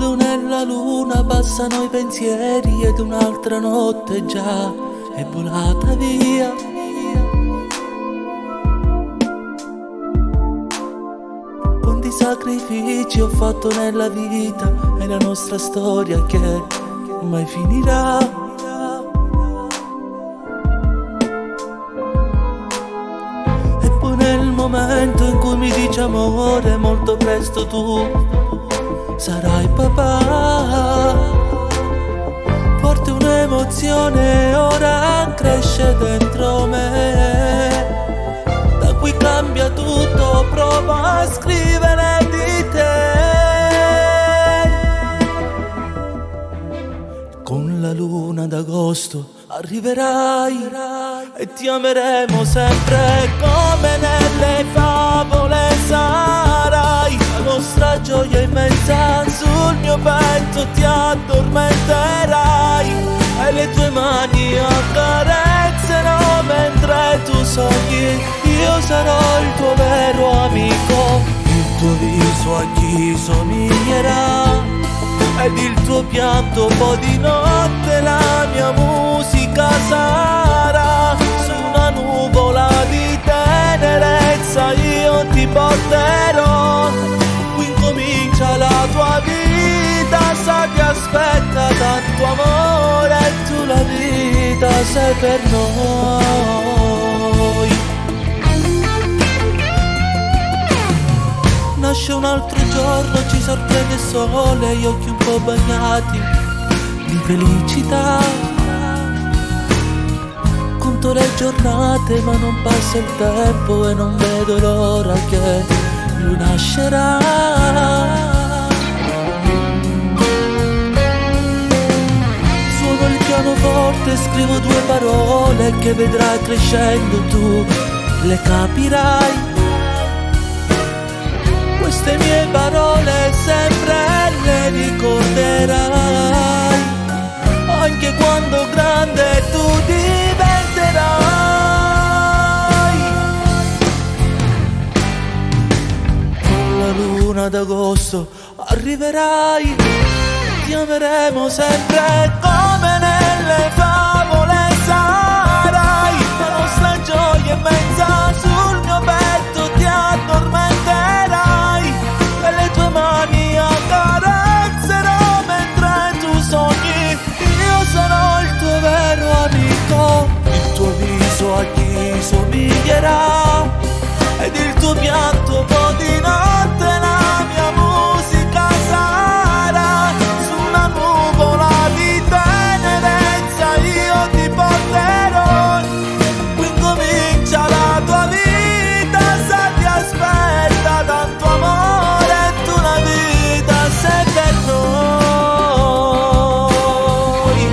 Ricordo nella luna passano i pensieri ed un'altra notte già è volata via. Quanti sacrifici ho fatto nella vita e la nostra storia che mai finirà. Nel momento in cui mi dici amore, molto presto tu sarai papà. Forte un'emozione ora cresce dentro me, da cui cambia tutto, prova a scrivere di te. Con la luna d'agosto arriverai e ti ameremo sempre come nelle favole sarai. La nostra gioia immensa sul mio petto ti addormenterai e le tue mani accarezzerò mentre tu sogni. Io sarò il tuo vero amico, il tuo viso a chi somiglierà ed il tuo pianto un po' di notte la mia musica sarà. Su una nuvola di tenerezza io ti porterò, qui incomincia la tua vita, sa ti aspetta tanto amore e tu la vita sei per noi. Nasce un altro giorno, ci sorprende il sole, gli occhi un po' bagnati di felicità. Conto le giornate ma non passa il tempo e non vedo l'ora che lui nascerà. Suono il pianoforte, scrivo due parole che vedrai crescendo tu le capirai. Queste mie parole sempre le ricorderai, anche quando grande tu diventerai. Con la luna d'agosto arriverai, ti ameremo sempre come nelle favole sarai. La nostra gioia immensa sul mio petto ti addormenterai e le tue mani accarezzerò mentre tu sogni. Io sarò il tuo vero amico, il tuo viso a chi somiglierà ed il tuo pianto un po' di notte la mia musica sarà. Su una nuvola di tenerezza io ti porterò, qui incomincia la tua vita, sa ti aspetta tanto amore e tu la vita sei per noi.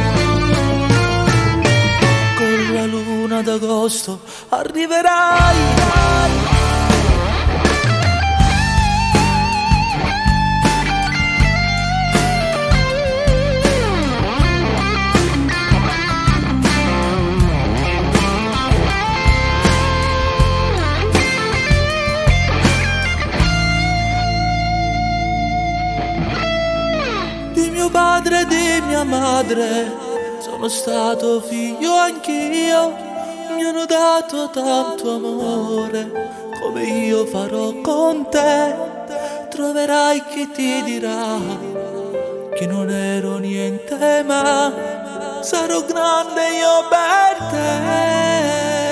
Con la luna d'agosto arriverai. Di mio padre e di mia madre sono stato figlio anch'io, mi hanno dato tanto amore come io farò con te. Troverai chi ti dirà che non ero niente ma sarò grande io per te.